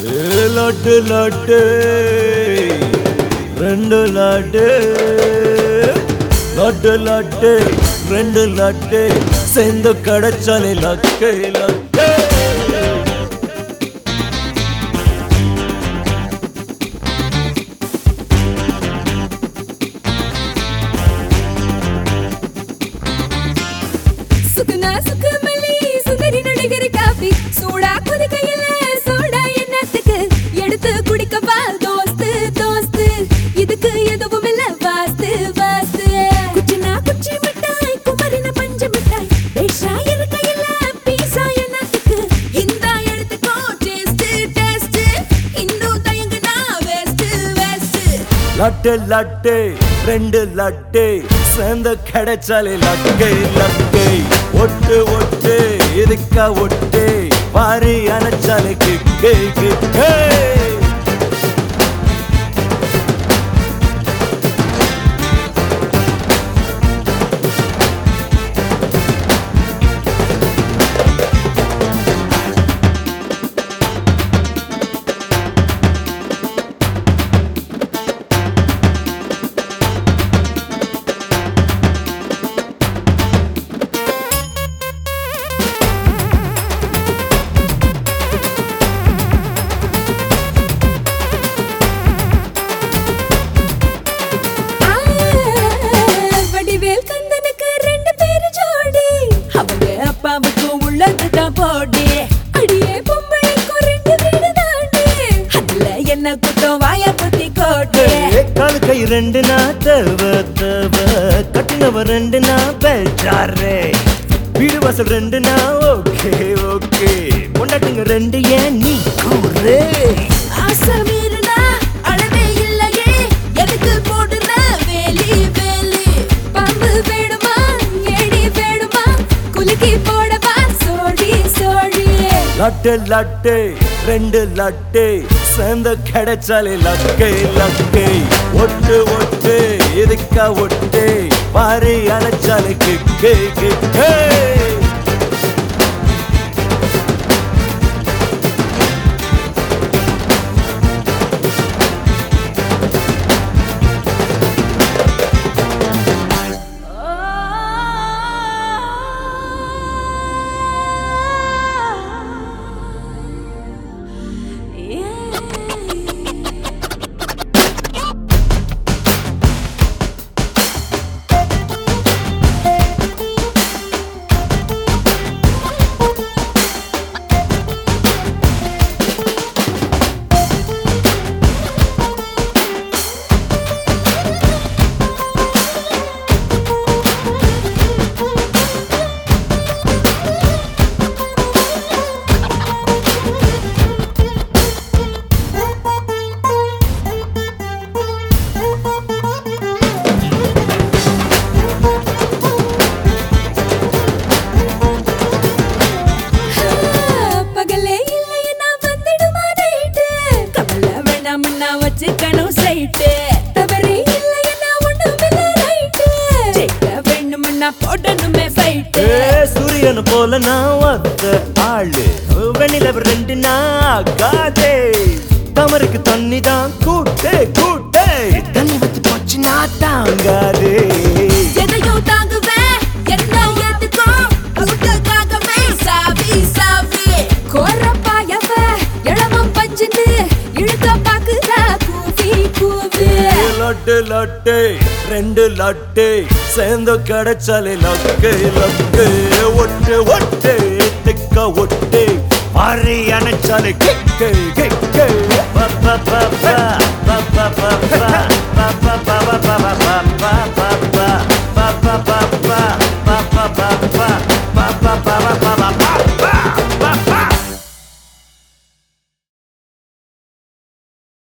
லட்டு லட்டு ரெண்டு லட்டு லட்டு லட்டு ரெண்டு லட்டு சேர்ந்து கிடைச்சாலே லக்கு லக்கு சுகுணா சுகுமலி சுந்தரி நடிகர் காபி சூடா கொதிக்கையில சோடா என்னத்துக்கு எடுத்து குடிக்கவா தோஸ்து தோஸ்து இதுக்கு எதுவும் இல்ல வாஸ்து வாஸ்து குச்சினா குச்சி மிட்டாய் குமரின பஞ்சு மிட்டாய் பேஷா இருக்கையில பீசா என்னத்துக்கு இந்த எடுத்துக்கோ டேஸ்ட் டேஸ்ட் இன்னும் தயங்குனா வேஸ்ட் வேஸ்ட் லட்டு லட்டு ரெண்டு லட்டு சேர்ந்து கிடைச்சாலே லக்கு லக்கு ஒட்டு ஒட்டு இதுக்கா ஒட்டு பாரி அணைச்சாலே கிக்கு கிக்கு வடிவேல் கந்தனுக்கு ரெண்டு பேரு ஜோடி அவங்க அப்பாவுக்கு உள்ளதுதான் போடி அடியே பொம்பளைக்கு ரெண்டு வீடு தாண்டி அதுல என்ன குத்தம் வாய புத்தி கோடி காலு கை ரெண்டு நா தவ தவ கட்டினவ ரெண்டு நா பெற்றாரே வீடு வாசல் ரெண்டு நா ஓகே ஓகே கொண்டாட்டுங்க ரெண்டு ஏன் நீ கூறு ஆசை மீறினா அளவே இல்லையே எதுக்கு போடுற வேலி வேலி பாம்பு வேணுமா ஏடி வேணுமா குலுக்கி போடவா சோடி சோடி லட்டு லட்டு ரெண்டு லட்டு சேர்ந்து கிடைச்சாலே லக்கு லக்கு ஒட்டு ஒட்டு இதுக்கா ஒட்டு பாரி அணைச்சாலே கிக்கு கிக்கு பகலே இல்லையா வந்துடுமா நைட்டு கவலை வேணாம்னா வச்சுக்கணும் சைட்டு தவறே இல்லையா ஒண்ணுமில்ல ரைட்டு ஜெயிக்க வேணும்னா போடணுமே ஃபைட்டு சூரியன் போல நான் வந்த ஆளு வெண்ணிலவ ரெண்டு நான் காதே தமருக்கு தண்ணி தான் கூட்டே கூட்டே தண்ணி வச்சு போச்சு நான் தாங்காதே எதையோ தாங்குவேன் என்ன ஏத்துக்கோ உனக்காகவே சாவி சாவி கோரப்பாயவ இளமம் பஞ்சுன்னு இழுக்க பாக்குறா கூவி கூவி லட்டு லட்டு ரெண்டு லட்டு சேர்ந்து கிடைச்சாலே லக்கு லக்கு ஒட்டு ஒட்டு திக்க ஒட்டு பாரி அணைச்சாலே கிக்கு கிக்கு பா பா பா பா பா பா பா பா பா பா பா பா பா பா